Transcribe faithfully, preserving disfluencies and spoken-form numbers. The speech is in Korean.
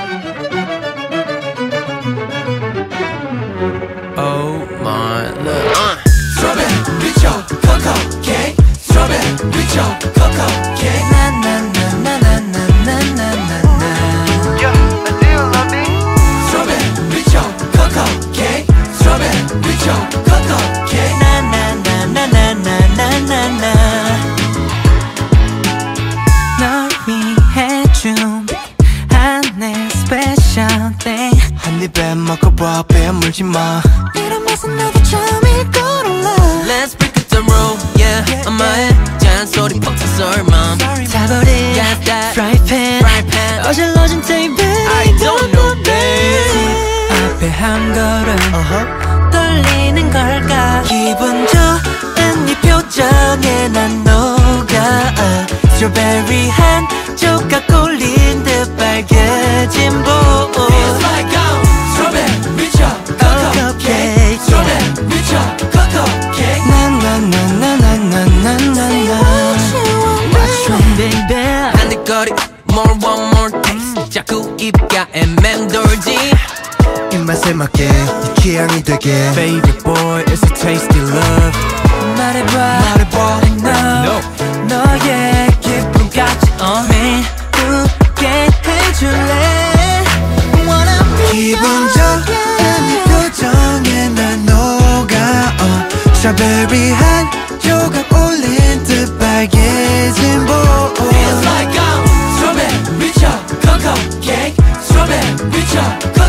Oh my love. uh. Strawberry chocolate cake, strawberry chocolate cake. Na na na na na na na na na. Yeah, do you love me? Strawberry chocolate cake, strawberry chocolate cake. Na na na na na na na na na. 널 위해 준비한 내 special thing. 한 입에 먹어봐 빼물지 마. 이런 맛은 너도 처음일 거라. Let's break up the rule, yeah. 엄마의 잔소리 퍽 썰맘 사버린 Got that 프라이팬 fry pan. 어질러진 테이블 I don't know, babe. 앞에 한 걸음 uh-huh. 떨리는 걸까. 기분 좋은 네 표정에 난 녹아. 스트로베리 한 조각 꼴린 듯 빨개진 보. Feels like I'm strawberry chocolate cake. Strawberry chocolate cake. 나나나나나나나나. What you want, baby? 한대거리 more one more taste. 자꾸 입가에 맴돌지. 입맛에 맞게 네 취향이 되게 Favorite boy is a tasty love. 말해봐 말해봐 No 너의 기쁨까지 어미두게 해줄래. Wanna be 기분 좋은 네 표정에 난 녹아. uh. 스트로베리 한 조각 올린 듯 빨개진 보. Feels like I'm strawberry chocolate cake. Strawberry chocolate